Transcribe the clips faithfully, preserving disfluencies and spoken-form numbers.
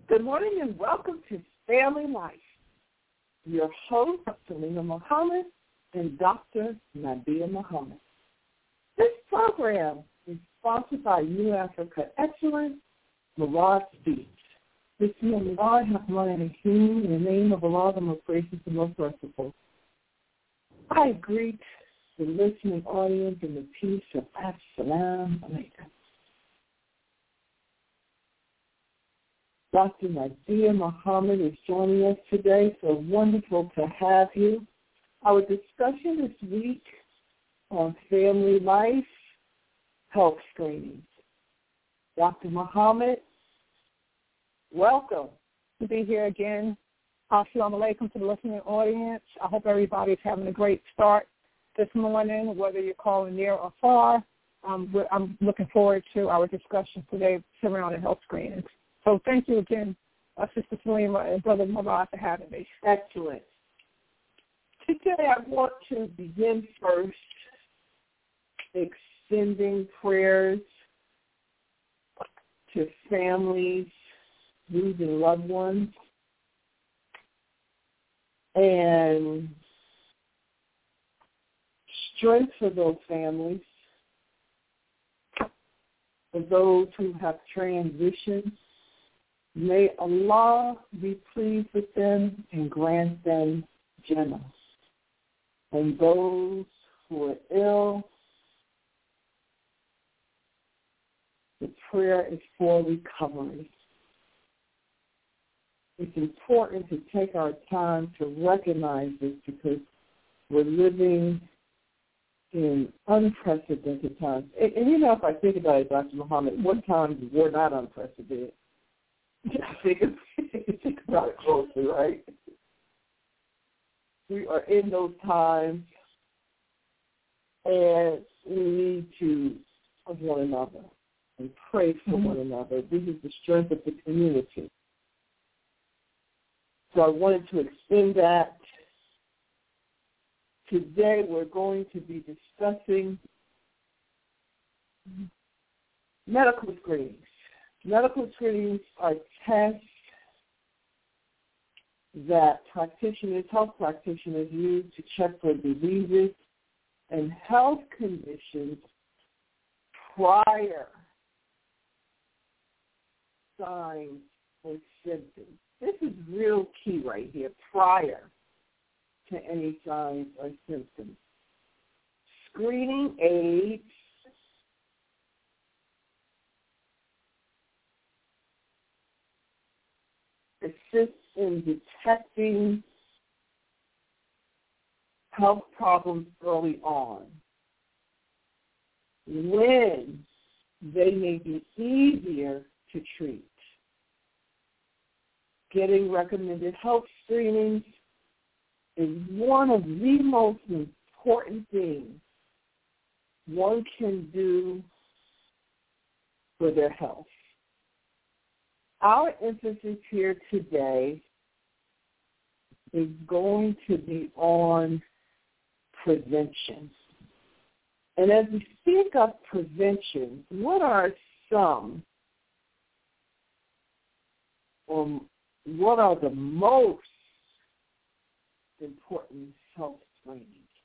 Good morning and welcome to Family Life. Your host, Selena Muhammad and Doctor Nadia Muhammad. This program is sponsored by New Africa Excellence, Murad Speech. This morning, God have money in the name of Allah, the most gracious and most merciful. I greet the listening audience in the peace of As-salamu alaykum. Doctor Nadia Muhammad is joining us today, so wonderful to have you. Our discussion this week on family life, health screenings. Doctor Muhammad, welcome. To be here again. Assalamu alaikum to the listening audience. I hope everybody's having a great start this morning, whether you're calling near or far. Um, I'm looking forward to our discussion today surrounding health screenings. So thank you again, uh, Sister Salima and Brother Murad, for having me. Excellent. Today I want to begin first extending prayers to families losing loved ones and strength for those families, for those who have transitioned. May Allah be pleased with them and grant them Jannah. And those who are ill, the prayer is for recovery. It's important to take our time to recognize this because we're living in unprecedented times. And, and you know, if I think about it, Doctor Muhammad, what times were not unprecedented? I think, think about it closely, right? We are in those times, and we need to love one another and pray for mm-hmm. one another. This is the strength of the community. So I wanted to extend that. Today we're going to be discussing medical screenings. Medical screenings are tests that practitioners, health practitioners use to check for diseases and health conditions prior signs or symptoms. This is real key right here, prior to any signs or symptoms. Screening aids assist in detecting health problems early on when they may be easier to treat. Getting recommended health screenings is one of the most important things one can do for their health. Our emphasis here today is going to be on prevention. And as we speak of prevention, what are some or what are the most important health screenings?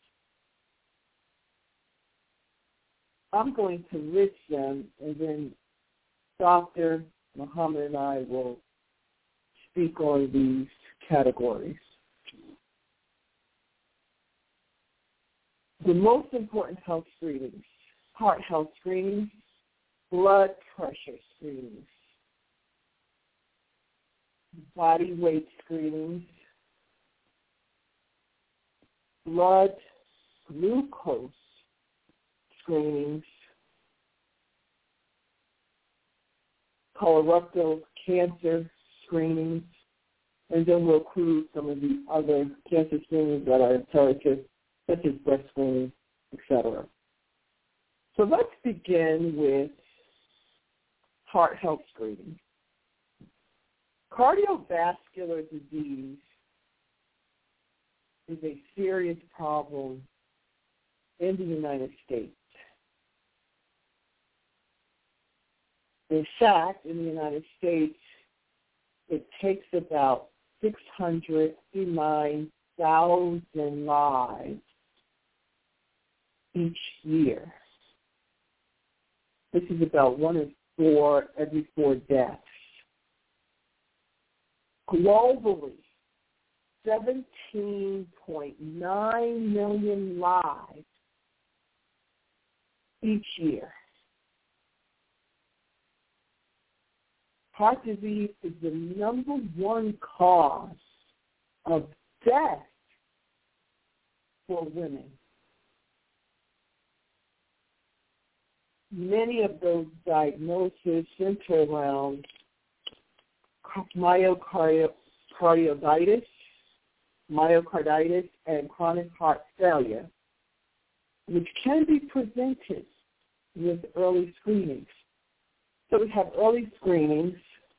I'm going to list them, and then Doctor Muhammad and I will speak on these categories. The most important health screenings: heart health screenings, blood pressure screenings, body weight screenings, blood glucose screenings, colorectal cancer screenings, and then we'll include some of the other cancer screenings that are imperative, such as breast screening, et cetera. So let's begin with heart health screening. Cardiovascular disease is a serious problem in the United States. In fact, in the United States, it takes about six hundred fifty-nine thousand lives each year. This is about one in four, every four deaths. Globally, seventeen point nine million lives each year. Heart disease is the number one cause of death for women. Many of those diagnoses center around myocarditis, myocarditis, and chronic heart failure, which can be prevented with early screenings. So we have early screenings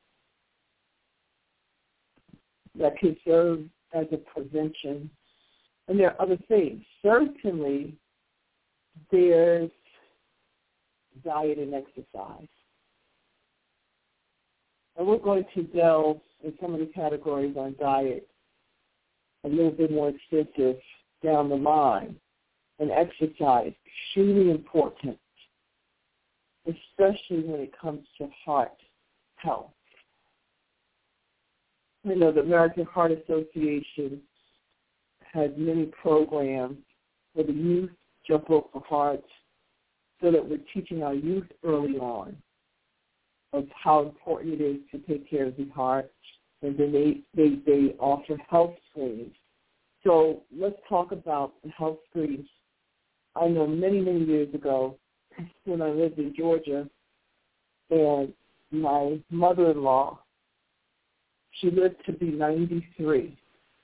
that can serve as a prevention. And there are other things. Certainly, there's diet and exercise. And we're going to delve in some of the categories on diet a little bit more extensive down the line. And exercise, extremely important, especially when it comes to heart health. You know, the American Heart Association has many programs for the youth, Jump Rope for Hearts, so that we're teaching our youth early on of how important it is to take care of the heart, and then they, they, they offer health screenings. So let's talk about the health screenings. I know many, many years ago when I lived in Georgia, and my mother-in-law, she lived to be ninety-three.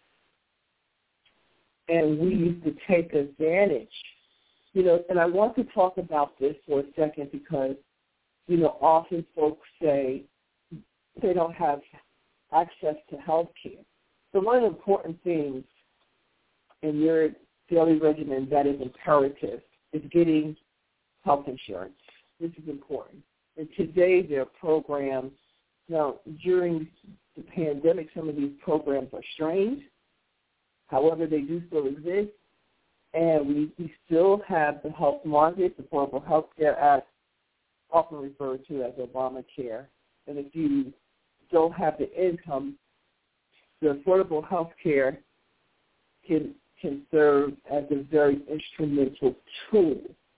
And we used to take advantage, you know, and I want to talk about this for a second because, you know, often folks say they don't have access to health care. So one of the important things in your daily regimen that is imperative is getting health insurance. This is important. And today there are programs. Now, during the pandemic, some of these programs are strained. However, they do still exist. And we, we still have the health market, the Affordable Health Care Act, often referred to as Obamacare. And if you don't have the income, the Affordable Health Care can can serve as a very instrumental tool.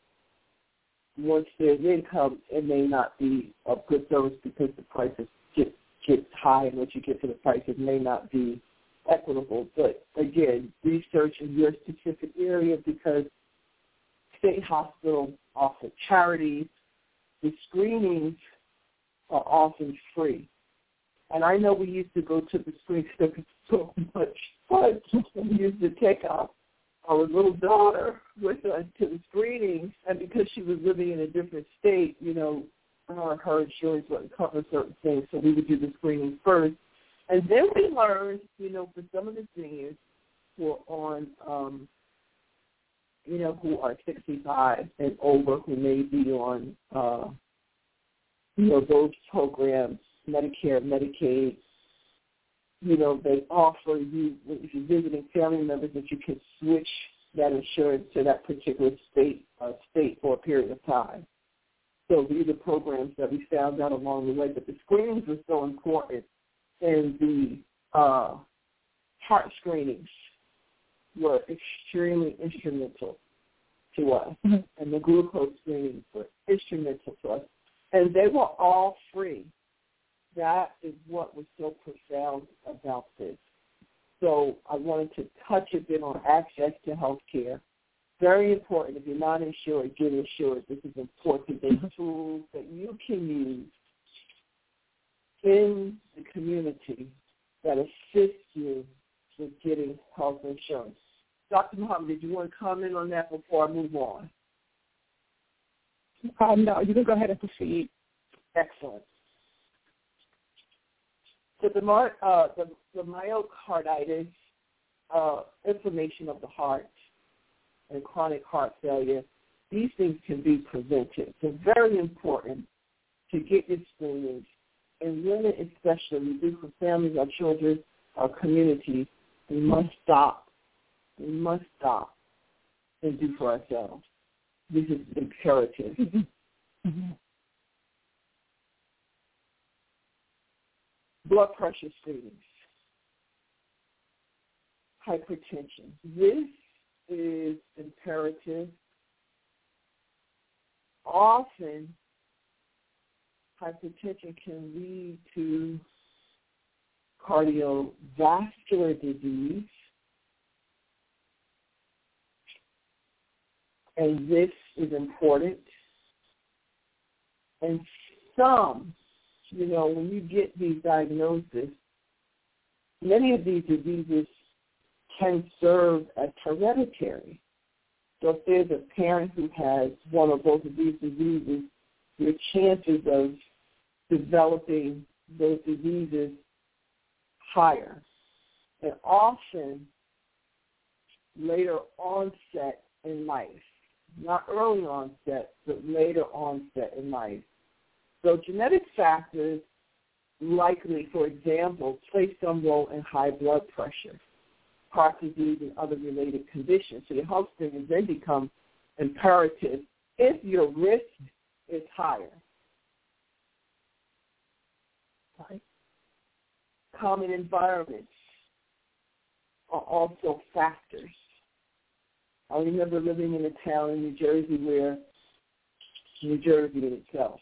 Once there's income, it may not be of good service because the prices get, get high, and once you get to the price, it may not be equitable. But, again, research in your specific area because state hospitals offer charities. The screenings are often free. And I know we used to go to the screenings because it's so much fun. We used to take our, our little daughter with us to the screenings, and because she was living in a different state, you know, her, her insurance wouldn't cover certain things, so we would do the screening first. And then we learned, you know, for some of the seniors who are on, um, you know, who are sixty-five and over, who may be on, uh, you know, those programs, Medicare, Medicaid, you know, they offer you, if you're visiting family members, that you can switch that insurance to that particular state uh, state for a period of time. So these are programs that we found out along the way. But the screenings were so important, and the uh, heart screenings were extremely instrumental to us, mm-hmm. and the glucose screenings were instrumental to us. And they were all free. That is what was so profound about this. So I wanted to touch a bit on access to health care. Very important. If you're not insured, get insured. This is important. There's tools that you can use in the community that assist you with getting health insurance. Doctor Muhammad, did you want to comment on that before I move on? Um, no, you can go ahead and proceed. Excellent. So the, uh, the, the myocarditis, uh, inflammation of the heart, and chronic heart failure, these things can be prevented. So very important to get your screenings and women especially, we do for families, our children, our communities, we must stop. We must stop and do for ourselves. This is imperative. Mm-hmm. Mm-hmm. Blood pressure screenings. Hypertension. This is imperative. Often, hypertension can lead to cardiovascular disease, and this is important. And some, you know, when you get these diagnoses, many of these diseases can serve as hereditary. So if there's a parent who has one or both of these diseases, your chances of developing those diseases higher. And often later onset in life, not early onset, but later onset in life. So genetic factors likely, for example, play some role in high blood pressure, heart disease, and other related conditions. So your health screenings then become imperative if your risk is higher. Right? Common environments are also factors. I remember living in a town in New Jersey where New Jersey in itself.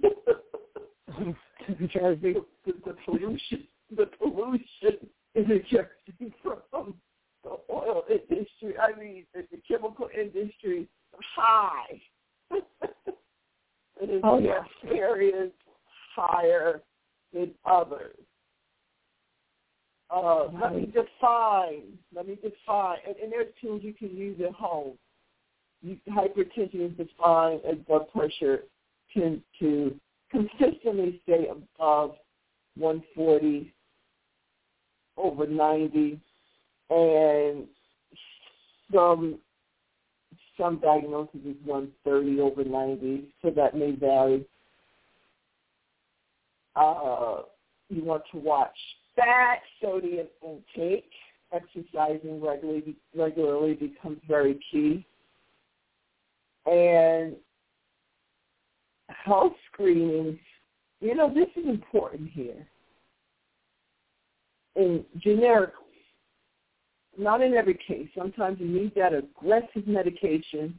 New Jersey. The, the pollution, the pollution in New Jersey from the oil industry, I mean, the, the chemical industry, high. It is oh, yeah. areas higher than others. Uh, let me define, let me define, and, and there's tools you can use at home. You, hypertension is defined as blood pressure tends to consistently stay above one forty over ninety, and some some diagnoses is one thirty over ninety, so that may vary. Uh, you want to watch fat, sodium intake. Exercising regularly regularly becomes very key. And health screenings, you know, this is important here. In generically, not in every case. Sometimes you need that aggressive medication,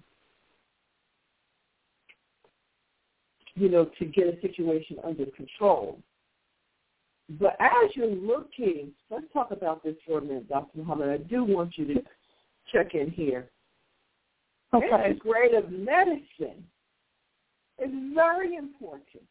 you know, to get a situation under control. But as you're looking, let's talk about this for a minute, Doctor Muhammad. I do want you to check in here. Okay. Integrative medicine is very important.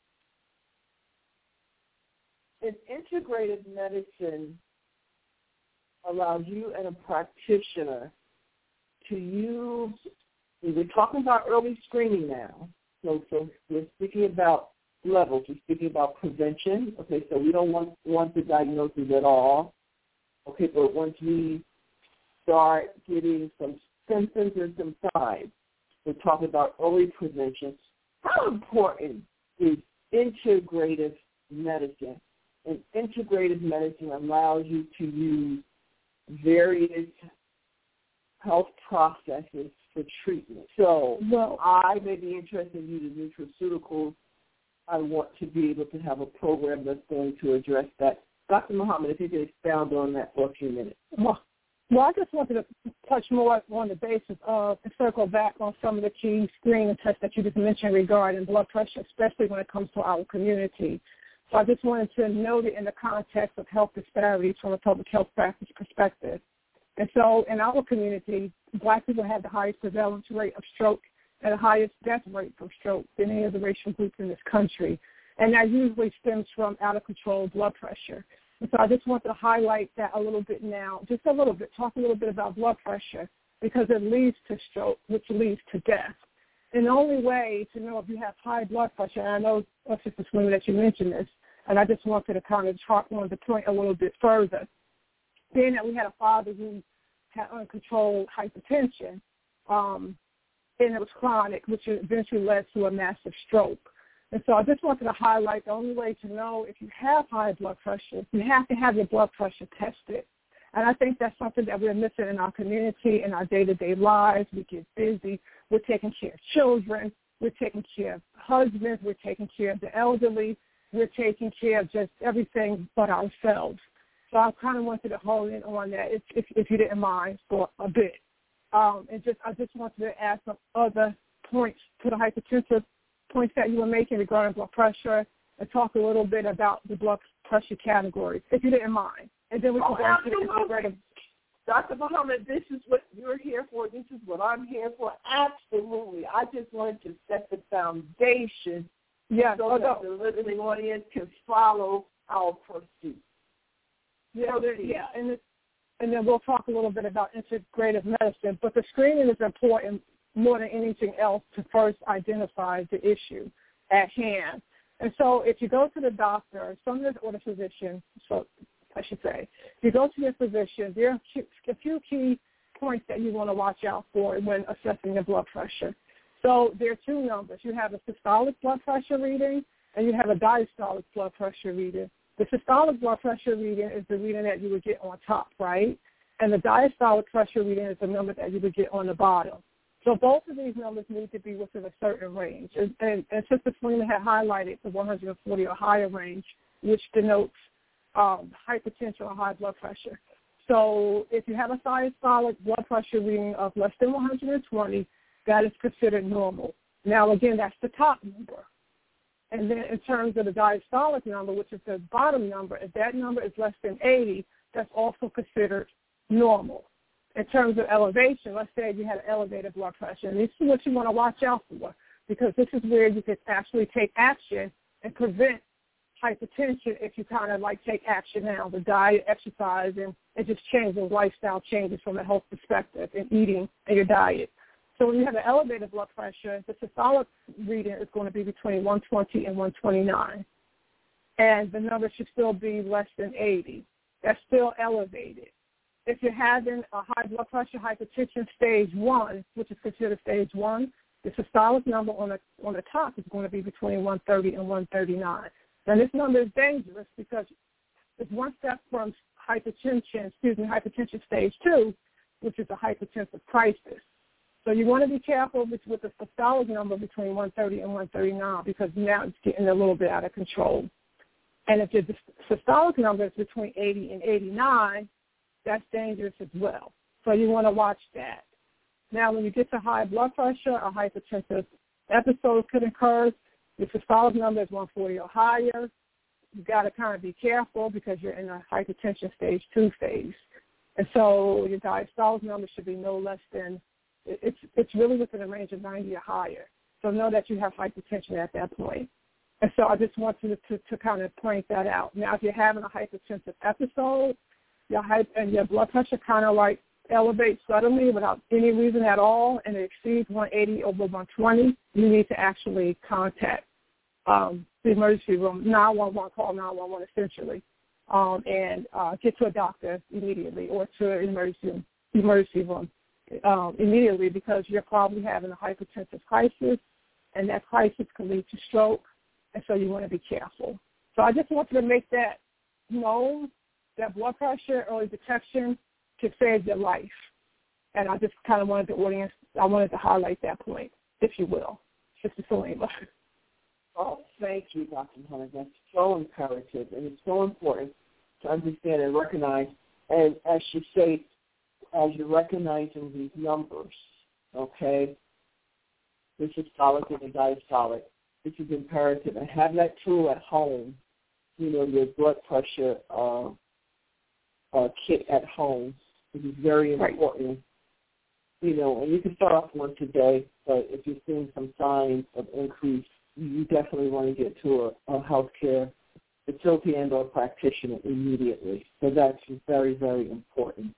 And integrative medicine allows you and a practitioner to use, we're talking about early screening now, so, so we're speaking about levels, we're speaking about prevention, okay, so we don't want, want the diagnosis at all, okay, but once we start getting some symptoms and some signs, we're talking about early prevention. How important is integrative medicine? And integrative medicine allows you to use various health processes for treatment. So well, I may be interested in using nutraceuticals. I want to be able to have a program that's going to address that. Doctor Muhammad, if you could expound on that for a few minutes. Well, well, I just wanted to touch more on the basis of and circle back on some of the key screening tests that you just mentioned regarding blood pressure, especially when it comes to our community. So I just wanted to note it in the context of health disparities from a public health practice perspective. And so in our community, Black people have the highest prevalence rate of stroke and the highest death rate from stroke than any other racial group in this country. And that usually stems from out-of-control blood pressure. And so I just want to highlight that a little bit now, just a little bit, talk a little bit about blood pressure, because it leads to stroke, which leads to death. And the only way to know if you have high blood pressure, and I know, Sister Sweeney, that you mentioned this, and I just wanted to kind of talk on the point a little bit further, being that we had a father who had uncontrolled hypertension, um, and it was chronic, which eventually led to a massive stroke. And so I just wanted to highlight the only way to know if you have high blood pressure, you have to have your blood pressure tested. And I think that's something that we're missing in our community, in our day-to-day lives. We get busy. We're taking care of children. We're taking care of husbands. We're taking care of the elderly. We're taking care of just everything but ourselves. So I kind of wanted to hone in on that, if, if, if you didn't mind, for a bit. Um, and just I just wanted to add some other points to the hypertensive points that you were making regarding blood pressure, and talk a little bit about the blood pressure categories, if you didn't mind. And then we can oh, go absolutely. into the Doctor Muhammad, this is what you're here for. This is what I'm here for. Absolutely. I just wanted to set the foundation yeah, so that the listening audience can follow our pursuit. Yeah, there, yeah, and it, and then we'll talk a little bit about integrative medicine. But the screening is important more than anything else to first identify the issue at hand. And so if you go to the doctor, someone or the physician, so I should say, if you go to your physician, there are a few key points that you want to watch out for when assessing your blood pressure. So there are two numbers. You have a systolic blood pressure reading, and you have a diastolic blood pressure reading. The systolic blood pressure reading is the reading that you would get on top, right? And the diastolic pressure reading is the number that you would get on the bottom. So both of these numbers need to be within a certain range. And, and, and Sister Selena had highlighted the one hundred forty or higher range, which denotes um, hypertension or high blood pressure. So if you have a diastolic blood pressure reading of less than one hundred twenty, that is considered normal. Now, again, that's the top number. And then in terms of the diastolic number, which is the bottom number, if that number is less than eighty, that's also considered normal. In terms of elevation, let's say you had an elevated blood pressure, and this is what you want to watch out for, because this is where you could actually take action and prevent hypertension if you kind of like take action now, the diet, exercise, and, and just change the lifestyle changes from a health perspective and eating and your diet. So when you have an elevated blood pressure, the systolic reading is going to be between one twenty and one twenty-nine. And the number should still be less than eighty. That's still elevated. If you're having a high blood pressure, hypertension stage one, which is considered stage one, the systolic number on the on the top is going to be between one thirty and one thirty-nine. Now, this number is dangerous because it's one step from hypertension, excuse me, hypertension stage two, which is a hypertensive crisis. So you want to be careful with, with the systolic number between one thirty and one thirty-nine, because now it's getting a little bit out of control. And if your systolic number is between eighty and eighty-nine, that's dangerous as well. So you want to watch that. Now, when you get to high blood pressure, a hypertensive episode could occur. Your systolic number is one forty or higher. You've got to kind of be careful because you're in a hypertension stage two phase. And so your diastolic number should be no less than, it's it's really within a range of ninety or higher. So know that you have hypertension at that point. And so I just want you to, to, to kind of point that out. Now, if you're having a hypertensive episode, your height and your blood pressure kind of like elevates suddenly without any reason at all, and it exceeds one eighty over one twenty, you need to actually contact um, the emergency room, nine one one, call nine one one essentially, um, and uh, get to a doctor immediately or to an emergency, emergency room um, immediately, because you're probably having a hypertensive crisis, and that crisis can lead to stroke, and so you want to be careful. So I just wanted to make that known, that blood pressure early detection can save your life. And I just kind of wanted the audience, I wanted to highlight that point, if you will. Sister Selena. Oh, thank you, Doctor Muhammad. That's so imperative, and it's so important to understand and recognize. And as you say, as you're recognizing these numbers, okay, the systolic and the diastolic, this is imperative. And have that tool at home, you know, your blood pressure uh, uh, kit at home. This is very important. Right. You know, and you can start off one today, but if you're seeing some signs of increase, you definitely want to get to a, a healthcare facility and or practitioner immediately. So that's very, very important.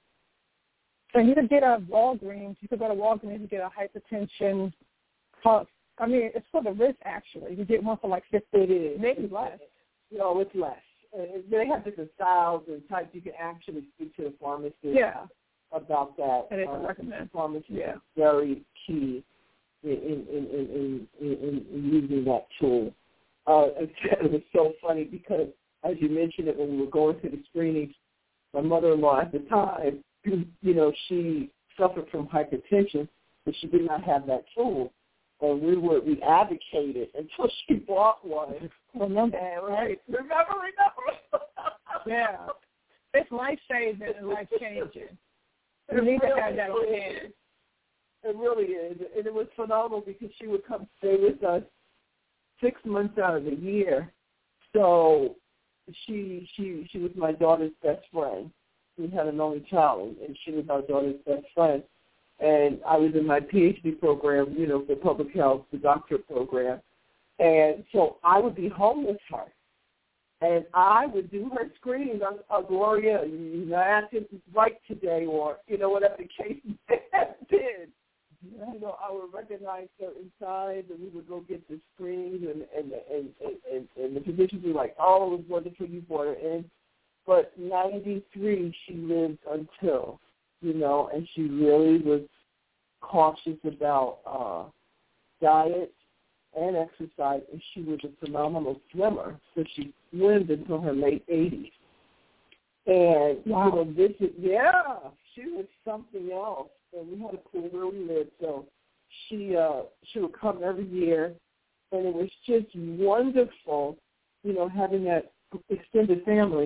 And you could get a Walgreens. You could go to Walgreens and get a hypertension pulse. I mean, it's for the wrist, actually. You get one for like fifty, it is. Maybe less. No, it's less. Uh, they have different styles and types. You can actually speak to the pharmacist yeah. about that. And they can uh, recommend. Pharmacist yeah. is very key in in, in, in, in, in using that tool. uh, it was so funny because, as you mentioned it, when we were going through the screenings, my mother-in-law at the time, you know, she suffered from hypertension, but she did not have that tool. And we were we advocated until she bought one. Remember, and, right? Remember, remember. Yeah, it's life-saving and life-changing. You need to have that on hand. It really is, and it was phenomenal because she would come stay with us six months out of the year. So she she she was my daughter's best friend. We had an only child, and she was our daughter's best friend. And I was in my PhD program, you know, for public health, the doctorate program. And so I would be home with her. And I would do her screenings on uh, Gloria, you know, I didn't write today or, you know, whatever the case did. You know, I would recognize her inside, and we would go get the screenings, and and, and, and, and the physicians were like, oh, it was wonderful you brought her in. But ninety-three, she lived until, you know, and she really was cautious about uh, diet and exercise, and she was a phenomenal swimmer. So she swam until her late eighties. And, wow. you know, this is, yeah, she was something else. And we had a pool where we lived, so she uh, she would come every year, and it was just wonderful, you know, having that extended family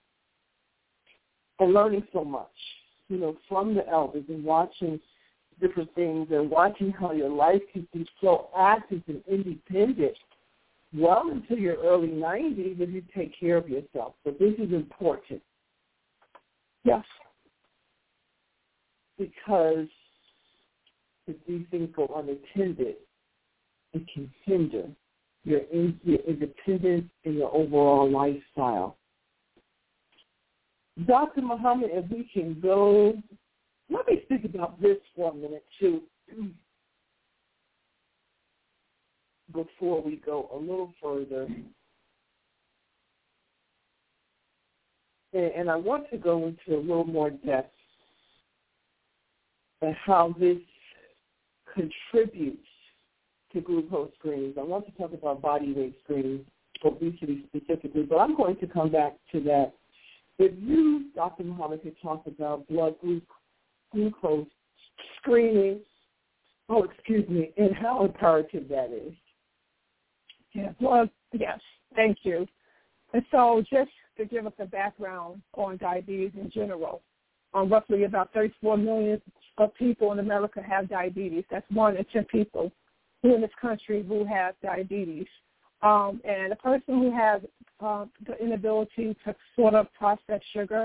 and learning so much, you know, from the elders and watching different things and watching how your life can be so active and independent well into your early nineties if you take care of yourself. So this is important. Yes. Because if these things go unattended, it can hinder your, in, your independence and your overall lifestyle. Doctor Muhammad, if we can go, let me think about this for a minute, too, before we go a little further. And, and I want to go into a little more depth and how this contributes to glucose screenings. I want to talk about body weight screening, obesity specifically, but I'm going to come back to that. If you, Doctor Muhammad, could talk about blood glucose screening, oh, excuse me, and how imperative that is. Yeah, well, yes, thank you. And so just to give us a background on diabetes in general, um, roughly about thirty-four million of people in America have diabetes. That's one in ten people who in this country who have diabetes. Um, and a person who has uh, the inability to sort of process sugar,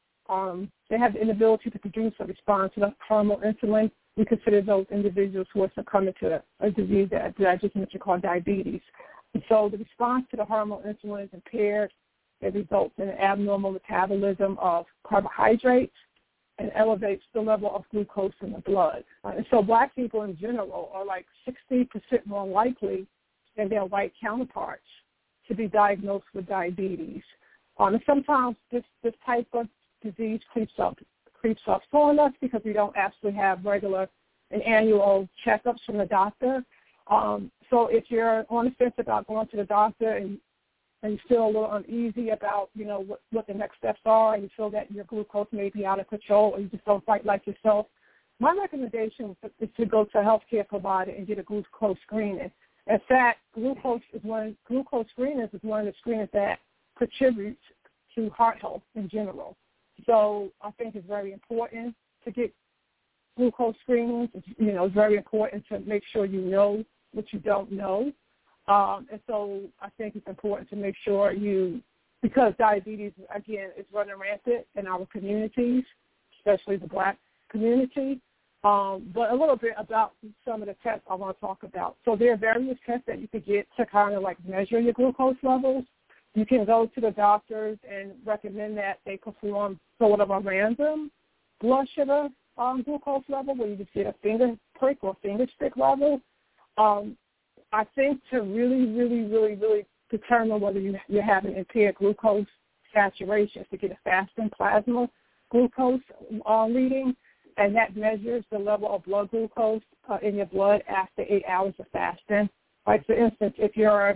um, they have the inability to produce or respond to the hormonal insulin. We consider those individuals who are succumbing to a disease that, that I just mentioned called diabetes. And so the response to the hormonal insulin is impaired. It results in an abnormal metabolism of carbohydrates and elevates the level of glucose in the blood. Uh, and so black people in general are like sixty percent more likely than their white counterparts to be diagnosed with diabetes. Um, and sometimes this, this type of disease creeps up, creeps up on us because we don't actually have regular and annual checkups from the doctor. Um, so if you're on the fence about going to the doctor and and you feel a little uneasy about, you know, what, what the next steps are, and you feel that your glucose may be out of control or you just don't fight like yourself, my recommendation is to go to a healthcare provider and get a glucose screening. In fact, glucose is one glucose screenings is one of the screenings that contributes to heart health in general. So I think it's very important to get glucose screenings. It's, you know, it's very important to make sure you know what you don't know. Um, and so I think it's important to make sure you, because diabetes, again, is running rampant in our communities, especially the black community. Um, but a little bit about some of the tests I want to talk about. So there are various tests that you could get to kind of like measure your glucose levels. You can go to the doctors and recommend that they perform sort of a random blood sugar um, glucose level where you just get a finger prick or finger stick level. Um, I think to really, really, really, really determine whether you, you're having impaired glucose saturation to get a fasting plasma glucose uh, reading, and that measures the level of blood glucose uh, in your blood after eight hours of fasting. Like, for instance, if your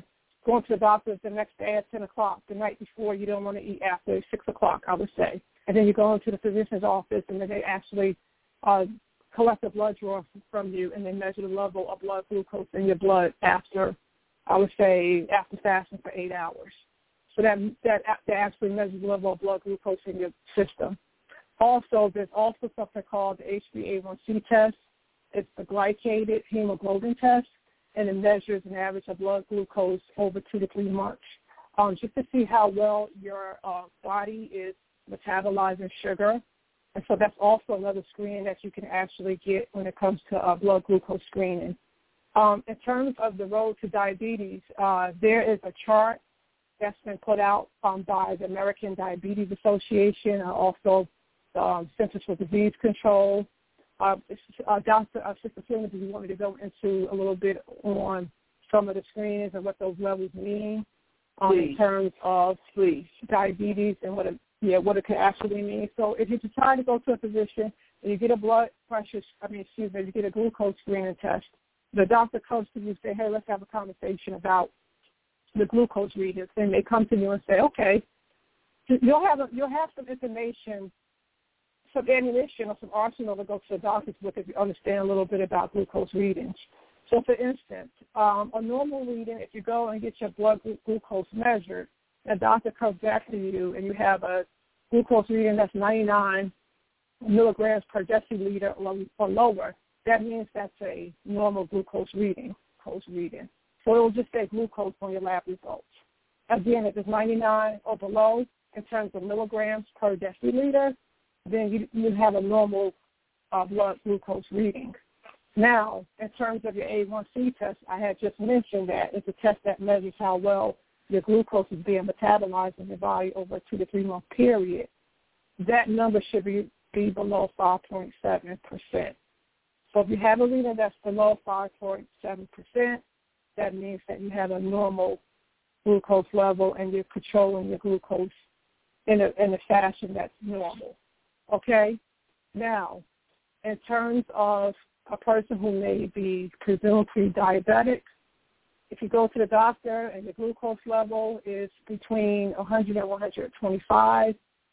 going to the doctor the next day at ten o'clock. The night before, you don't want to eat after six o'clock, I would say. And then you go into the physician's office, and then they actually uh, collect a blood draw from you, and they measure the level of blood glucose in your blood after, I would say, after fasting for eight hours. So that that, that actually measures the level of blood glucose in your system. Also, there's also something called the H b A one C test. It's the glycated hemoglobin test, and it measures an average of blood glucose over two to three months, um, just to see how well your uh, body is metabolizing sugar. And so that's also another screening that you can actually get when it comes to uh, blood glucose screening. Um, in terms of the road to diabetes, uh, there is a chart that's been put out um, by the American Diabetes Association and also the um, Centers for Disease Control. Uh, uh, Doctor Uh, Sister Freeman, do you want me to go into a little bit on some of the screenings and what those levels mean um, in terms of please, diabetes and what it, yeah, what it could actually mean? So if you decide to go to a physician and you get a blood pressure, I mean, excuse me, you get a glucose screening test, the doctor comes to you and say, hey, let's have a conversation about the glucose readings. And they come to you and say, okay, you'll have a, you'll have some information, some ammunition or some arsenal to go to the doctors with if you understand a little bit about glucose readings. So, for instance, um, a normal reading, if you go and get your blood glucose measured, the doctor comes back to you and you have a glucose reading that's ninety-nine milligrams per deciliter or, or lower, that means that's a normal glucose reading. Glucose reading. So it will just say glucose on your lab results. Again, if it's ninety-nine or below in terms of milligrams per deciliter, then you, you have a normal uh, blood glucose reading. Now, in terms of your A one C test, I had just mentioned that it's a test that measures how well your glucose is being metabolized in your body over a two to three month period. That number should be, be below five point seven percent. So if you have a reading that's below five point seven percent, that means that you have a normal glucose level and you're controlling your glucose in a, in a fashion that's normal. Okay? Now, in terms of a person who may be presumed pre-diabetic, if you go to the doctor and your glucose level is between one hundred and one hundred twenty-five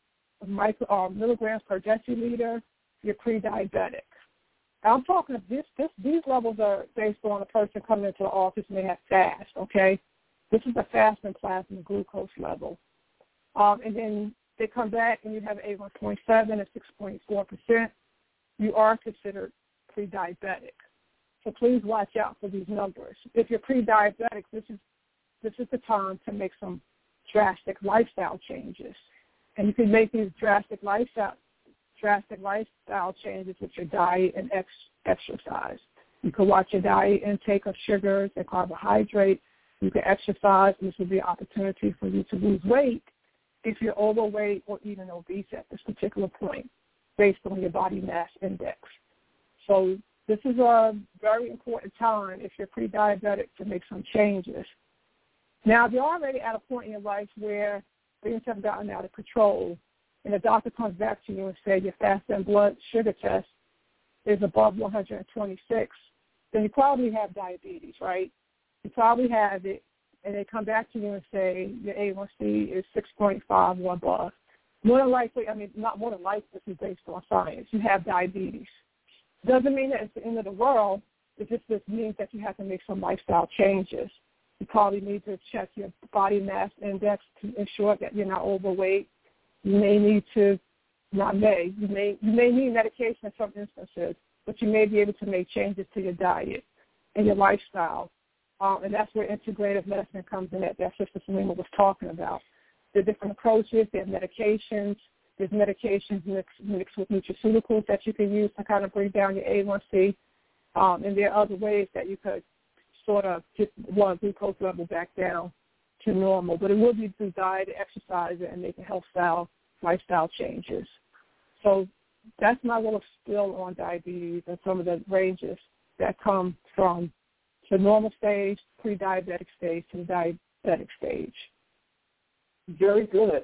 micro, uh, milligrams per deciliter, you're pre-diabetic. I'm talking this, this, these levels are based on a person coming into the office and they have fast, okay? This is a fasting plasma glucose level. Um, and then they come back and you have A one point seven and six point four percent. You are considered pre-diabetic. So please watch out for these numbers. If you're pre-diabetic, this is this is the time to make some drastic lifestyle changes. And you can make these drastic lifestyle drastic lifestyle changes with your diet and ex- exercise. You can watch your diet intake of sugars and carbohydrates. You can exercise, and this will be an opportunity for you to lose weight if you're overweight or even obese at this particular point based on your body mass index. So this is a very important time if you're pre-diabetic to make some changes. Now, if you're already at a point in your life where things have gotten out of control and the doctor comes back to you and says your fasting blood sugar test is above one hundred twenty-six, then you probably have diabetes, right? You probably have it, and they come back to you and say your A one C is six point five or above. More than likely, I mean, not more than likely, this is based on science, you have diabetes. Doesn't mean that it's the end of the world. It just, just means that you have to make some lifestyle changes. You probably need to check your body mass index to ensure that you're not overweight. You may need to, not may, you may, you may need medication in some instances, but you may be able to make changes to your diet and your lifestyle. Um, and that's where integrative medicine comes in that, that Sister Selena was talking about. There are different approaches. There are medications. There's medications mixed, mixed with nutraceuticals that you can use to kind of bring down your A one C. Um, and there are other ways that you could sort of get blood glucose level back down to normal. But it will be through diet, exercise, and making health style, lifestyle changes. So that's my little spill on diabetes and some of the ranges that come from the normal stage, pre-diabetic stage, to the diabetic stage. Very good.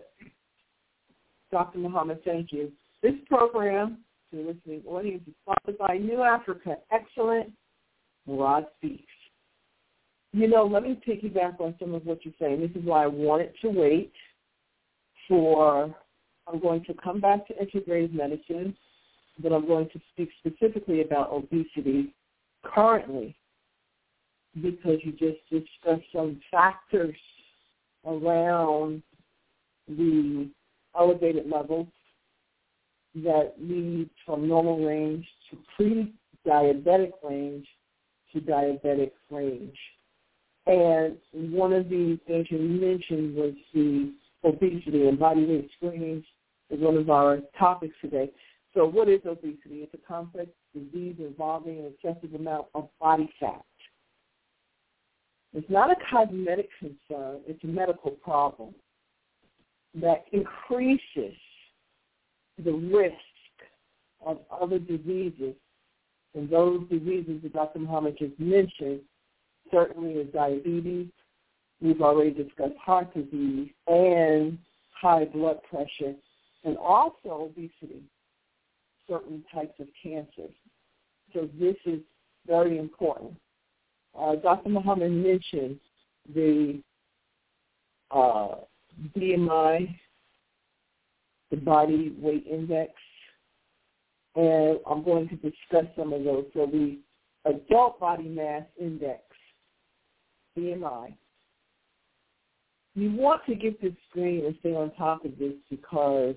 Doctor Muhammad, thank you. This program, to the listening audience, is sponsored by New Africa Excellent Murad Speaks. you know, let me piggyback on some of what you're saying. This is why I wanted to wait for, I'm going to come back to integrative medicine, but I'm going to speak specifically about obesity currently, because you just discussed some factors around the elevated levels that lead from normal range to pre-diabetic range to diabetic range. And one of the things you mentioned was the obesity, and body weight screenings is one of our topics today. So what is obesity? It's a complex disease involving an excessive amount of body fat. It's not a cosmetic concern. It's a medical problem that increases the risk of other diseases. And those diseases that Doctor Muhammad just mentioned certainly is diabetes. We've already discussed heart disease and high blood pressure, and also obesity, certain types of cancers. So this is very important. Uh, Doctor Muhammad mentioned the uh, B M I, the body weight index, and I'm going to discuss some of those. So the adult body mass index, B M I. You want to get this screen and stay on top of this because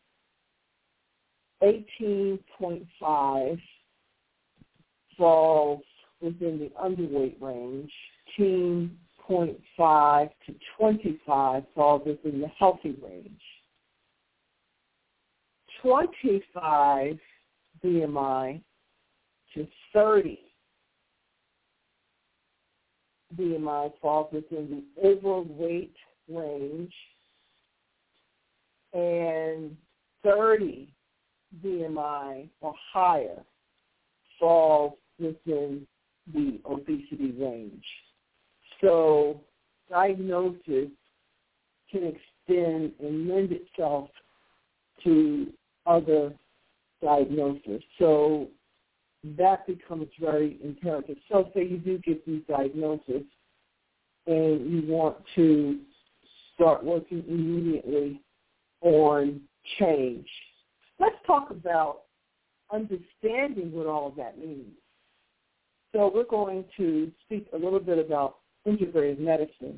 eighteen point five falls within the underweight range, eighteen point five to twenty-five falls within the healthy range. twenty-five B M I to thirty B M I falls within the overweight range, and thirty B M I or higher falls within the obesity range. So diagnosis can extend and lend itself to other diagnosis. So that becomes very imperative. So say you do get these diagnoses and you want to start working immediately on change. Let's talk about understanding what all of that means. So we're going to speak a little bit about integrative medicine.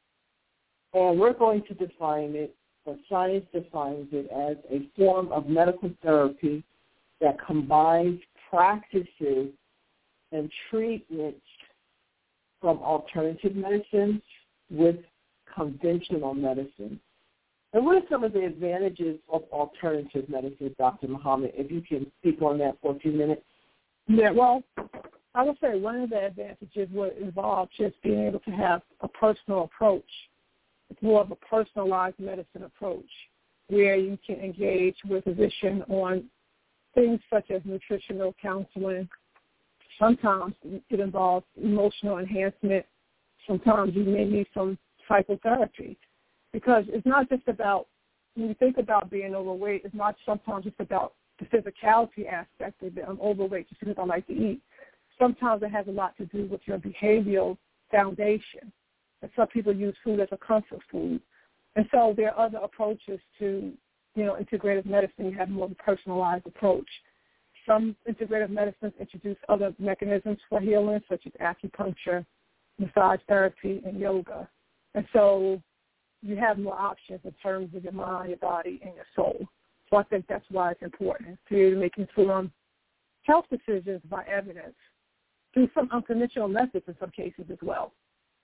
And we're going to define it, or science defines it, as a form of medical therapy that combines practices and treatments from alternative medicine with conventional medicine. And what are some of the advantages of alternative medicine, Doctor Muhammad, if you can speak on that for a few minutes? Yeah, well, I would say one of the advantages would involve just being able to have a personal approach. It's more of a personalized medicine approach where you can engage with a physician on things such as nutritional counseling. Sometimes it involves emotional enhancement. Sometimes you may need some psychotherapy, because it's not just about, when you think about being overweight, it's not sometimes just about the physicality aspect of it. I'm overweight just because I like to eat. Sometimes it has a lot to do with your behavioral foundation. And some people use food as a comfort food. And so there are other approaches to, you know, integrative medicine. You have more of a personalized approach. Some integrative medicines introduce other mechanisms for healing, such as acupuncture, massage therapy, and yoga. And so you have more options in terms of your mind, your body, and your soul. So I think that's why it's important for you to make informed health decisions by evidence through some unconventional methods in some cases as well.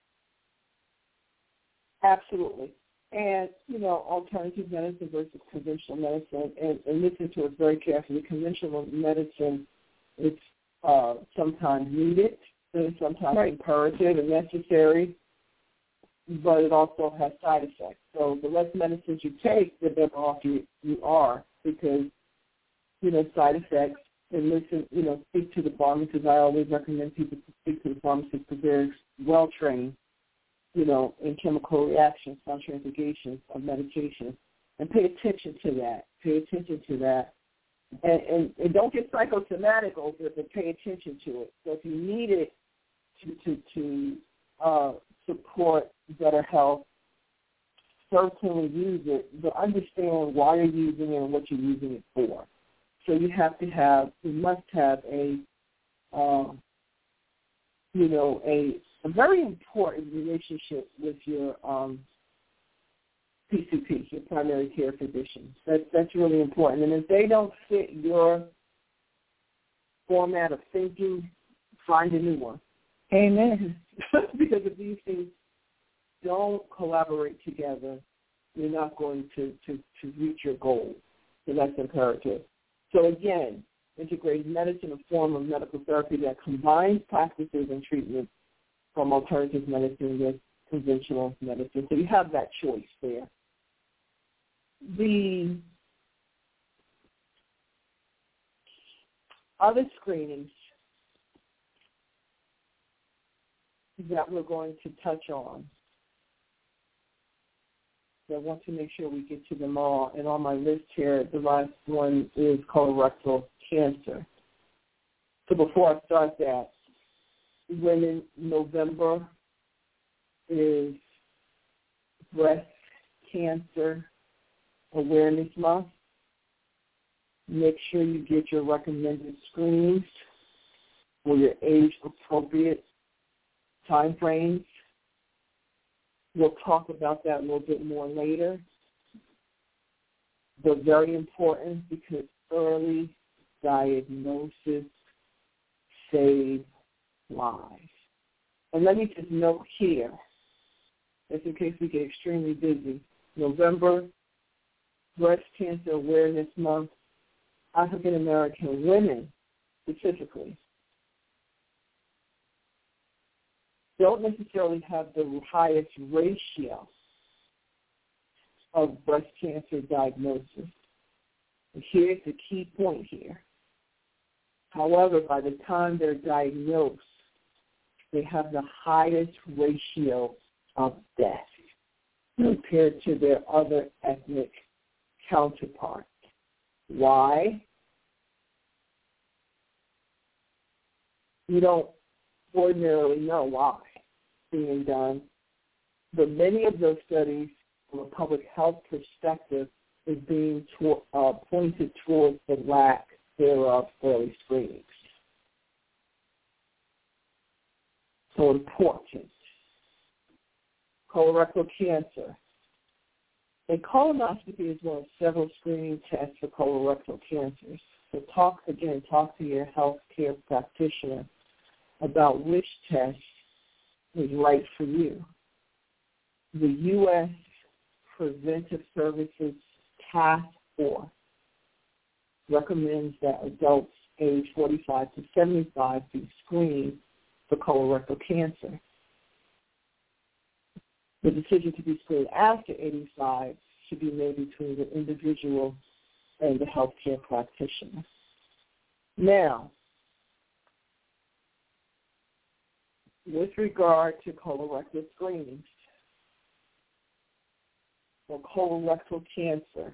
Absolutely. And, you know, alternative medicine versus conventional medicine, and, and listen to it very carefully. Conventional medicine is uh, sometimes needed, and sometimes right. imperative and necessary, but it also has side effects. So the less medicines you take, the better off you, you are, because, you know, side effects, and listen, you know, speak to the pharmacist. I always recommend people to speak to the pharmacist because they're well-trained, you know, in chemical reactions, contraindications of medication, and pay attention to that. Pay attention to that. And, and, and don't get psychosomatic over it, but pay attention to it. So if you need it to, to, to uh, support better health, certainly use it, but understand why you're using it and what you're using it for. So you have to have, you must have a, um, you know, a, a very important relationship with your um, P C P, your primary care physician. That's, that's really important. And if they don't fit your format of thinking, find a new one. Amen. Because if these things don't collaborate together, you're not going to, to, to reach your goal. So that's imperative. So again, integrated medicine, a form of medical therapy that combines practices and treatments from alternative medicine with conventional medicine. So you have that choice there. The other screenings that we're going to touch on, so I want to make sure we get to them all. And on my list here, the last one is colorectal cancer. So before I start that, when in November is Breast Cancer Awareness Month, make sure you get your recommended screenings for your age-appropriate time frames. We'll talk about that a little bit more later. But very important because early diagnosis saves lives. And let me just note here, just in case we get extremely busy, November, Breast Cancer Awareness Month, African American women specifically don't necessarily have the highest ratio of breast cancer diagnosis. And here's the key point here. However, by the time they're diagnosed, they have the highest ratio of death compared to their other ethnic counterparts. Why? We don't ordinarily know why being done, but many of those studies from a public health perspective is being to, uh, pointed towards the lack thereof early screenings. So important. Colorectal cancer. A colonoscopy is one of several screening tests for colorectal cancers. So talk, again, talk to your healthcare practitioner about which test is right for you. The U S Preventive Services Task Force recommends that adults age forty-five to seventy-five be screened for colorectal cancer. The decision to be screened after eighty-five should be made between the individual and the healthcare practitioner. Now, with regard to colorectal screenings for colorectal cancer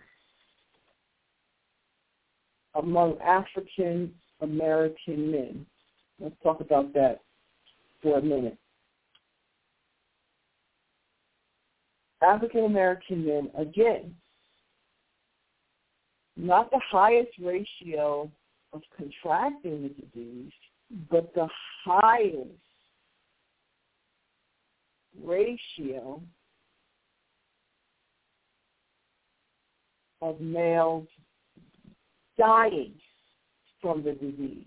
among African American men, let's talk about that for a minute. African American men, again, not the highest ratio of contracting the disease, but the highest ratio of males dying from the disease.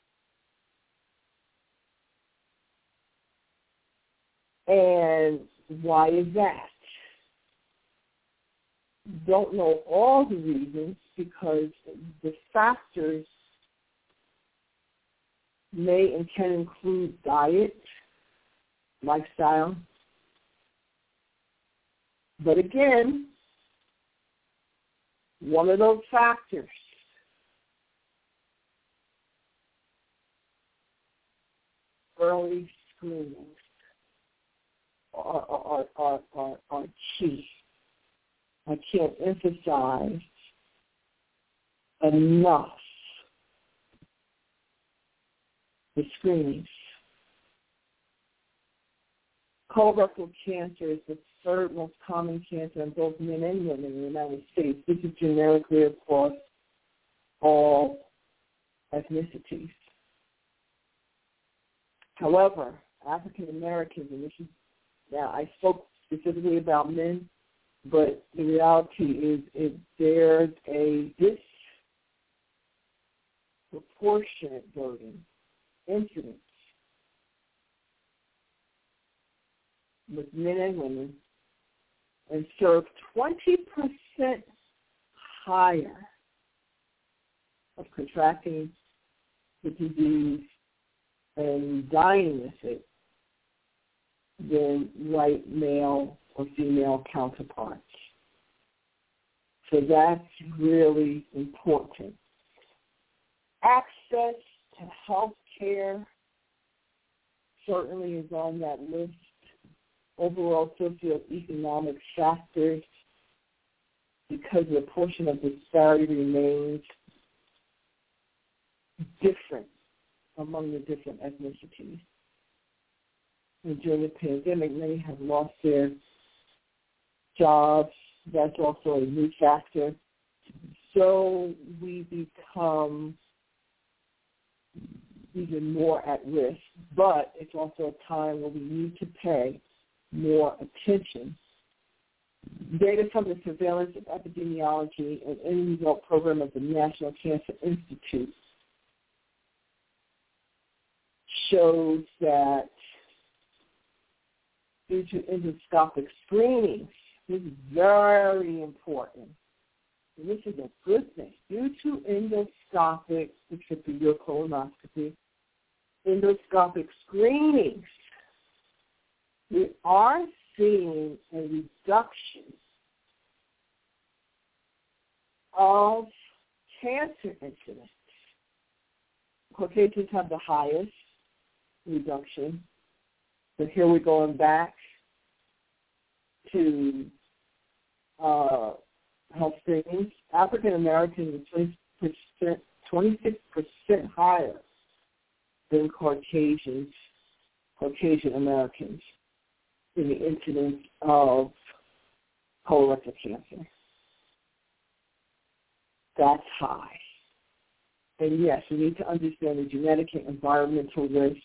And why is that? Don't know all the reasons because the factors may and can include diet, lifestyle. But again, one of those factors early screenings are, are, are, are, are key. I can't emphasize enough the screenings. Colorectal cancer is the third most common cancer in both men and women in the United States. This is generically across all ethnicities. However, African Americans, and this is, now I spoke specifically about men, but the reality is, is there's a disproportionate burden, incidence with men and women, and serve twenty percent higher of contracting the disease and dying with it than white male or female counterparts. So that's really important. Access to health care certainly is on that list. Overall socioeconomic factors, because the portion of disparity remains different among the different ethnicities. And during the pandemic, many have lost their jobs. That's also a new factor. So we become even more at risk. But it's also a time where we need to pay more attention. Data from the Surveillance of Epidemiology and End Result Program of the National Cancer Institute shows that due to endoscopic screenings, this is very important. And this is a good thing. Due to endoscopic, which could be your colonoscopy, endoscopic screenings, we are seeing a reduction of cancer incidence. Caucasians have the highest reduction. But here we're going back to uh, health screenings. African Americans are twenty-six percent higher than Caucasians, Caucasian Americans in the incidence of colorectal cancer. That's high. And yes, we need to understand the genetic and environmental risk.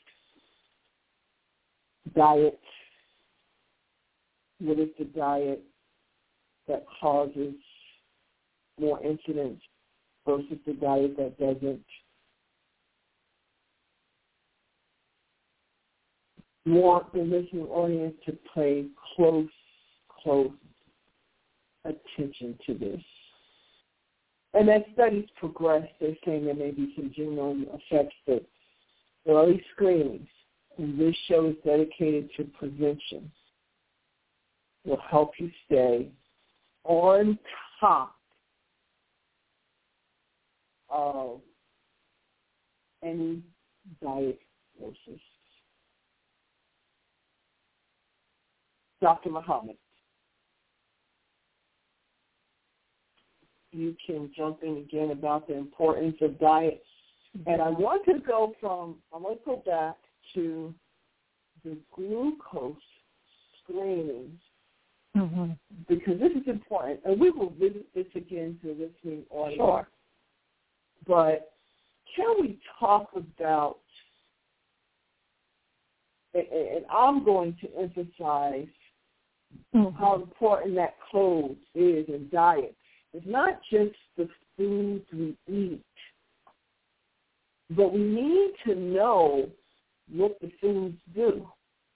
Diet. What is the diet that causes more incidence versus the diet that doesn't? We want the listening audience to pay close, close attention to this. And as studies progress, they're saying there may be some genome effects that early screenings, and this show is dedicated to prevention, will help you stay on top of any diagnosis. Doctor Muhammad, you can jump in again about the importance of diet. And I want to go from, I want to go back to the glucose screenings, mm-hmm. because this is important. And we will visit this again to the listening audience. Sure. But can we talk about, and I'm going to emphasize mm-hmm. how important that code is in diet. It's not just the foods we eat, but we need to know what the foods do.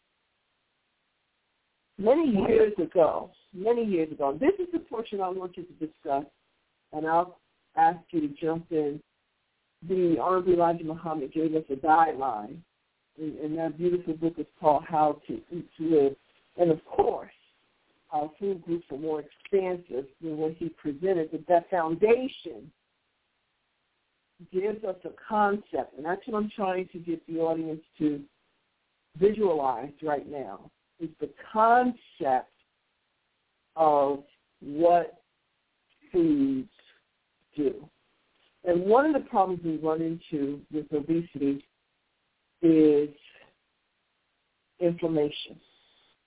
Many years ago, many years ago, this is the portion I want you to discuss, and I'll ask you to jump in. The Honorable Elijah Muhammad gave us a guideline, and, and that beautiful book is called How to Eat to Live. And, of course, our food groups are more expansive than what he presented, but that foundation gives us a concept, and that's what I'm trying to get the audience to visualize right now, is the concept of what foods do. And one of the problems we run into with obesity is inflammation.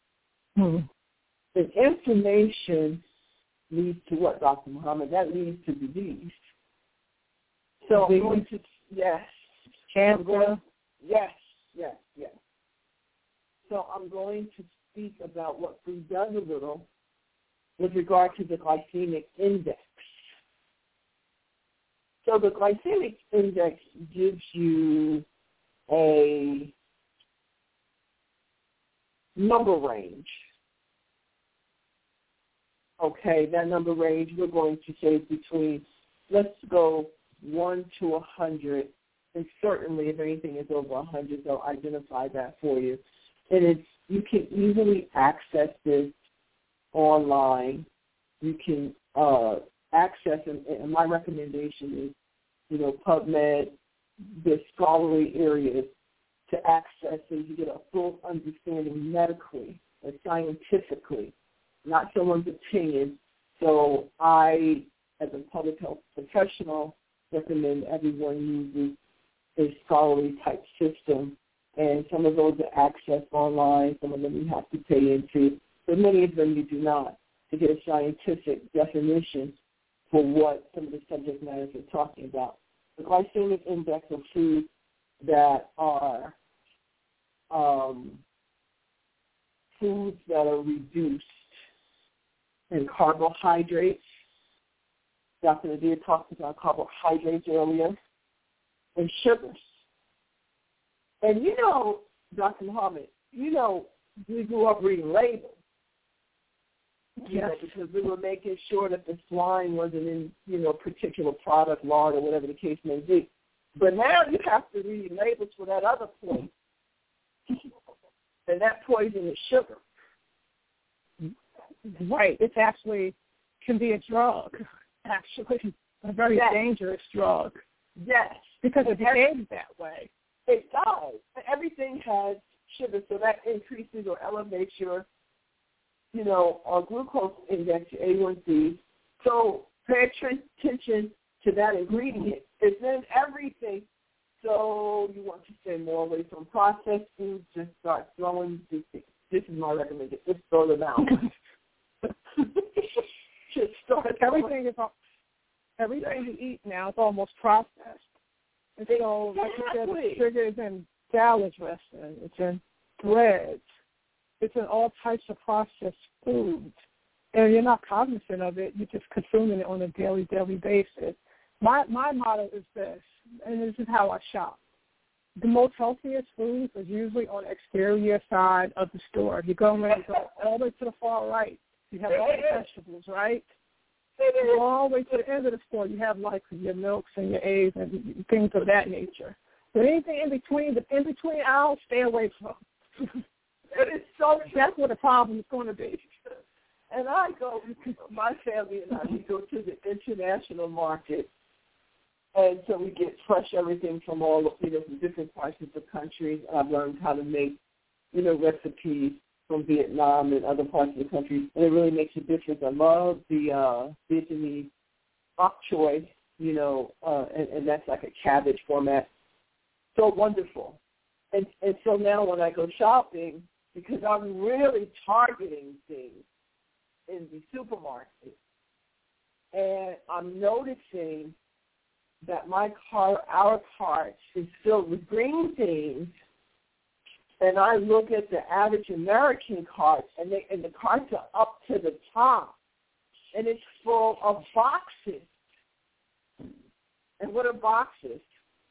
Hmm. And inflammation leads to what, Doctor Muhammad? That leads to disease. So I'm going to, yes. Cancer. Going, yes, yes, yes. So I'm going to speak about what food does a little with regard to the glycemic index. So the glycemic index gives you a number range. Okay, that number range we're going to say between, let's go one to one hundred, and certainly if anything is over one hundred, they'll identify that for you. And it's you can easily access this online. You can uh, access, and, and my recommendation is, you know, PubMed, the scholarly areas to access so you get a full understanding medically and scientifically, not someone's opinion. So I, as a public health professional, recommend everyone uses a scholarly type system. And some of those are accessed online, some of them you have to pay into, but many of them you do not, to get a scientific definition for what some of the subject matters we're talking about. The glycemic index of foods that are um, foods that are reduced in carbohydrates. Doctor Nadia talked about carbohydrates earlier, and sugars. And you know, Doctor Muhammad, you know, we grew up reading labels. You know, because we were making sure that the slime wasn't in, you know, particular product, lard, or whatever the case may be. But now you have to read labels for that other poison. And that poison is sugar. Right. It's actually can be a drug, actually, a very yes. dangerous drug. Yes. Because it every, behaves that way. It does. Everything has sugar, so that increases or elevates your, you know, our glucose index, your A one C. So pay attention to that ingredient. It's in everything. So you want to stay more away from processed foods. Just start throwing these things. This is my recommendation. Just throw them out. Just start everything is everything you eat now is almost processed. And so, like you said, the sugar is in salad dressing. It's in breads. It's in all types of processed foods. And you're not cognizant of it. You're just consuming it on a daily, daily basis. My my motto is this, and this is how I shop. The most healthiest foods are usually on the exterior side of the store. You go and go all the way to the far right. You have all the vegetables, right? You go all the way to the end of the store. You have like your milks and your eggs and things of that nature. But anything in between, the in between aisles, stay away from. It is so. That's what the problem is going to be. And I go, my family and I, we go to the international market, and so we get fresh everything from all, you know, from different parts of the country. I've learned how to make, you know, recipes from Vietnam and other parts of the country, and it really makes a difference. I love the uh, Vietnamese bok choy, you know, uh, and, and that's like a cabbage format. So wonderful. And and so now when I go shopping, because I'm really targeting things in the supermarket, and I'm noticing that my car, our cart is filled with green things, and I look at the average American cart, and, they, and the carts are up to the top, and it's full of boxes. And what are boxes?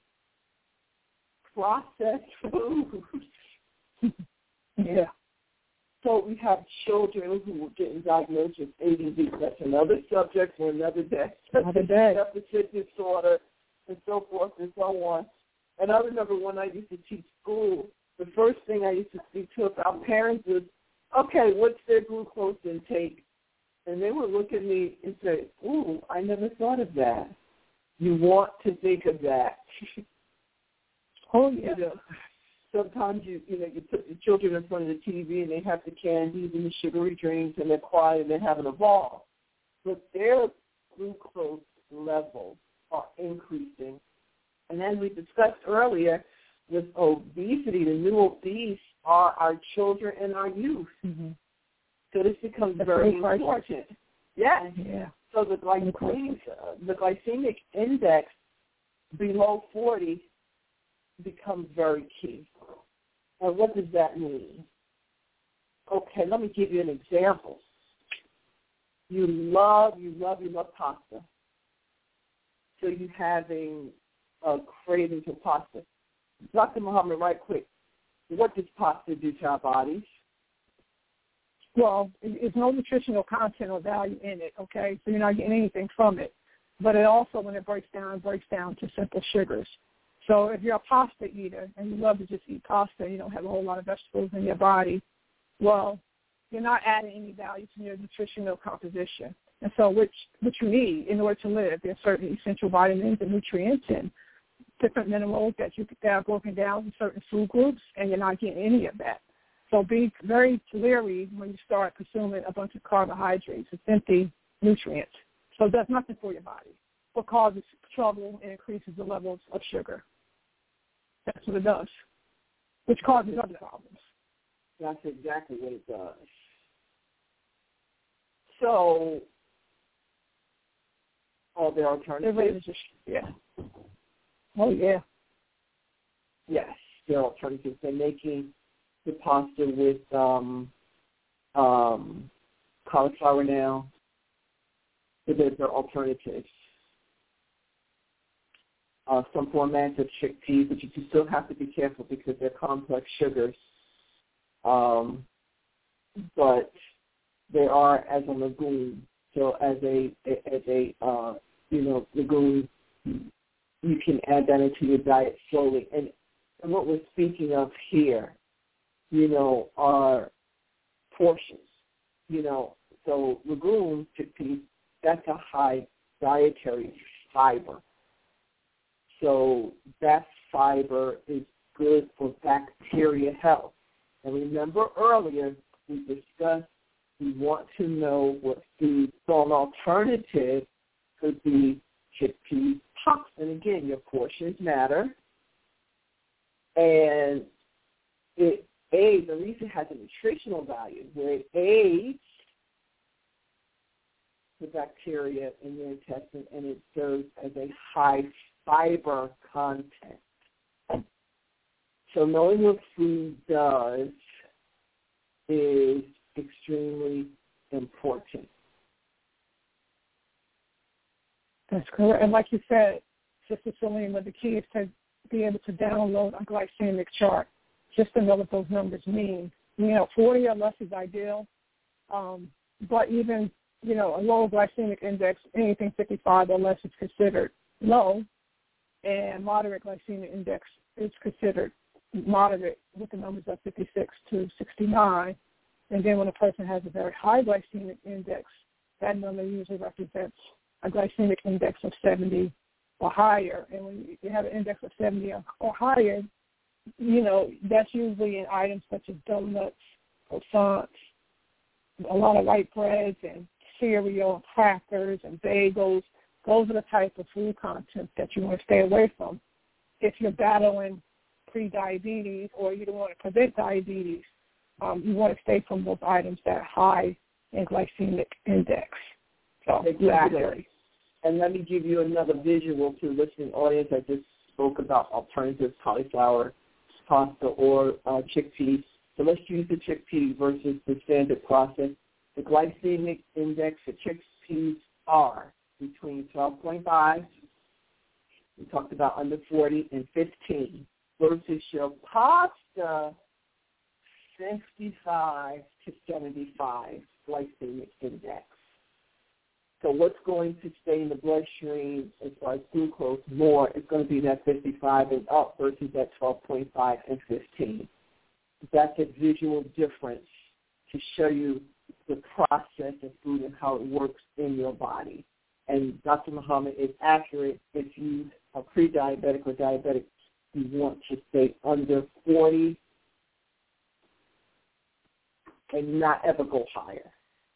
Processed food. Yeah. So we have children who are getting diagnosed with A D D. That's another subject for another day. Another day. Deficit disorder and so forth and so on. And I remember when I used to teach school, the first thing I used to speak to about parents was, okay, what's their glucose intake? And they would look at me and say, ooh, I never thought of that. You want to think of that. Oh, yeah. You know, sometimes you you know you put the children in front of the T V and they have the candies and the sugary drinks and they're quiet and they're having a ball, but their glucose levels are increasing. And as we discussed earlier, with obesity, the new obese are our children and our youth. Mm-hmm. So this becomes That's very very important. Yes. Yeah. So the glycemic, uh, the glycemic index below forty becomes very key. And what does that mean? Okay, let me give you an example. You love, you love, you love pasta. So you're having a craving for pasta. Doctor Muhammad, right quick, what does pasta do to our bodies? Well, there's no nutritional content or value in it, okay? So you're not getting anything from it. But it also, when it breaks down, it breaks down to simple sugars. So if you're a pasta eater and you love to just eat pasta and you don't have a whole lot of vegetables in your body, well, you're not adding any value to your nutritional composition. And so which, what you need in order to live, there's certain essential vitamins and nutrients and different minerals that, you, that are broken down in certain food groups, and you're not getting any of that. So be very leery when you start consuming a bunch of carbohydrates. It's empty nutrients. So it does nothing for your body. What causes trouble and increases the levels of sugar. That's what it does, which causes other problems. That's exactly what it does. So, are there alternatives? Just, yeah. Oh, yeah. Yes, there are alternatives. They're making the pasta with um, um, cauliflower now. So there are alternatives. Uh, some formats of chickpeas, but you still have to be careful because they're complex sugars. Um, but they are as a legume. So as a as a uh, you know legume, you can add that into your diet slowly. And, and what we're speaking of here, you know, are portions. You know, so legumes, chickpeas, that's a high dietary fiber. So that fiber is good for bacteria health. And remember earlier we discussed we want to know what food. So an alternative could be chickpea pucks. And again, your portions matter. And it aids, at least it has a nutritional value, where it aids the bacteria in your intestine, and it serves as a high fiber content. So knowing what food does is extremely important. That's correct. And like you said, Sister Selena, the key is to be able to download a glycemic chart just to know what those numbers mean. You know, forty or less is ideal, um, but even, you know, a low glycemic index, anything fifty-five or less is considered low, and moderate glycemic index is considered moderate with the numbers of fifty-six to sixty-nine. And then when a person has a very high glycemic index, that number usually represents a glycemic index of seventy or higher. And when you have an index of seventy or higher, you know, that's usually in items such as donuts, croissants, a lot of white breads and cereal, crackers, and bagels. Those are the type of food content that you want to stay away from. If you're battling pre-diabetes or you don't want to prevent diabetes, um, you want to stay from those items that are high in glycemic index. So, exactly. And let me give you another visual to the listening audience. I just spoke about alternatives, cauliflower, pasta, or uh, chickpeas. So let's use the chickpea versus the standard process. The glycemic index for chickpeas are between twelve point five, we talked about under forty, and fifteen, versus your pasta, fifty-five to seventy-five glycemic index. So what's going to stay in the bloodstream as far as glucose more is going to be that fifty-five and up versus that twelve point five and fifteen. That's a visual difference to show you the process of food and how it works in your body. And Doctor Muhammad is accurate. If you are pre-diabetic or diabetic, you want to stay under forty and not ever go higher.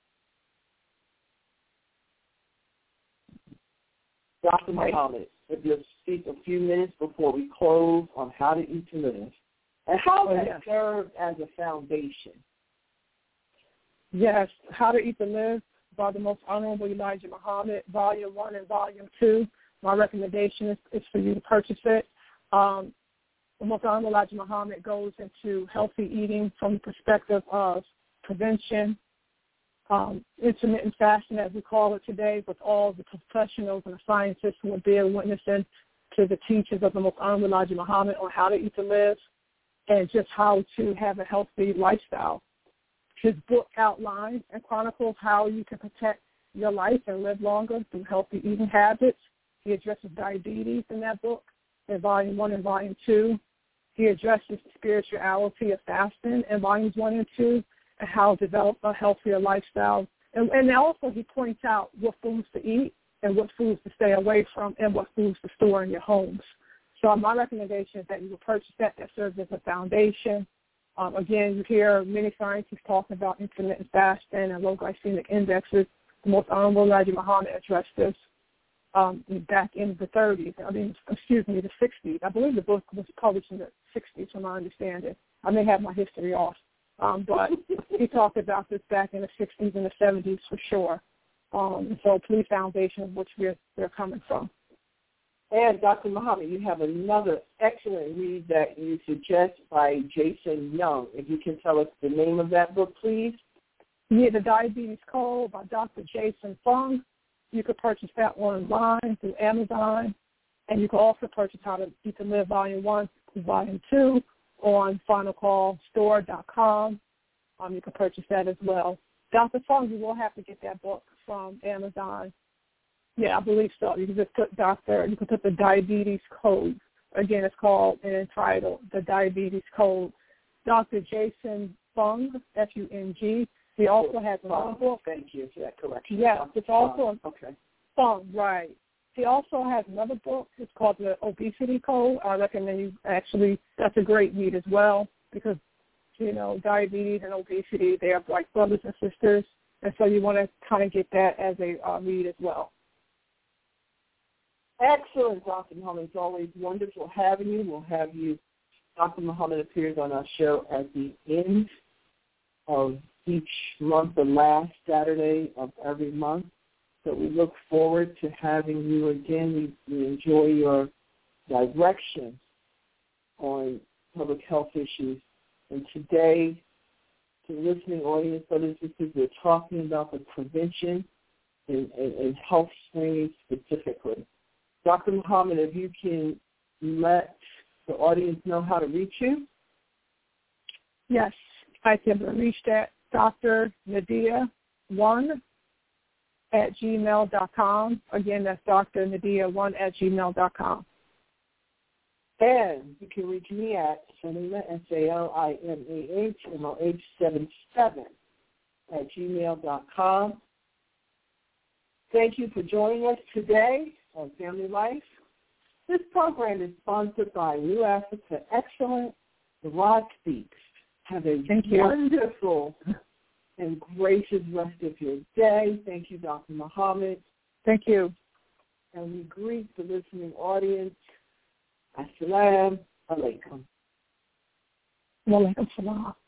Doctor Muhammad, if you'll speak a few minutes before we close on how to eat to live, and how oh, that yeah. serves as a foundation. Yes, How to Eat to Live by the Most Honorable Elijah Muhammad, Volume one and Volume two. My recommendation is, is for you to purchase it. Um, the Most Honorable Elijah Muhammad goes into healthy eating from the perspective of prevention, um, intermittent fasting, as we call it today, with all the professionals and the scientists who are there witnessing to the teachings of the Most Honorable Elijah Muhammad on how to eat to live and just how to have a healthy lifestyle. His book outlines and chronicles how you can protect your life and live longer through healthy eating habits. He addresses diabetes in that book in Volume one and Volume two. He addresses the spirituality of fasting in Volumes one and two and how to develop a healthier lifestyle. And, and also he points out what foods to eat and what foods to stay away from and what foods to store in your homes. So my recommendation is that you will purchase that. That serves as a foundation. Um, again, you hear many scientists talking about intermittent fasting and low glycemic indexes. The Most Honorable Elijah Muhammad addressed this um, back in the thirties. I mean, excuse me, the sixties. I believe the book was published in the sixties, from my understanding. I may have my history off, um, but he talked about this back in the sixties and the seventies for sure. Um, so please, foundation of which we're, we're coming from. And Doctor Muhammad, you have another excellent read that you suggest by Jason Young. If you can tell us the name of that book, please. Yeah, The Diabetes Code by Doctor Jason Fung. You could purchase that online through Amazon. And you can also purchase How to Eat to Live Volume one through Volume two on final call store dot com. Um, you can purchase that as well. Doctor Fung, you will have to get that book from Amazon. Yeah, I believe so. You can just put Doctor, you can put the Diabetes Code. Again, it's called and entitled The Diabetes Code. Doctor Jason Fung, F U N G. He also has another book. Thank you for that correction. Yes, it's also okay. Fung, right. He also has another book. It's called The Obesity Code. I recommend you actually, that's a great read as well because, you know, diabetes and obesity, they are like brothers and sisters. And so you want to kind of get that as a uh, read as well. Excellent, Doctor Muhammad. It's always wonderful having you. We'll have you. Doctor Muhammad appears on our show at the end of each month, the last Saturday of every month. So we look forward to having you again. We, we enjoy your direction on public health issues. And today, to the listening audience, brothers and sisters, we're talking about the prevention and, and, and health screening specifically. Doctor Muhammad, if you can let the audience know how to reach you. Yes, I can reach that Doctor Nadia one at gmail dot com. Again, that's Doctor Nadia one at gmail dot com. And you can reach me at Salima, S A L I M A H M O H seven seven at gmail dot com. Thank you for joining us today on Family Life. This program is sponsored by New Africa Excellent. The Rod Speaks. Have a Thank you. wonderful and gracious rest of your day. Thank you, Doctor Muhammad. Thank you. And we greet the listening audience. Assalamu alaikum. Wa alaikum salam.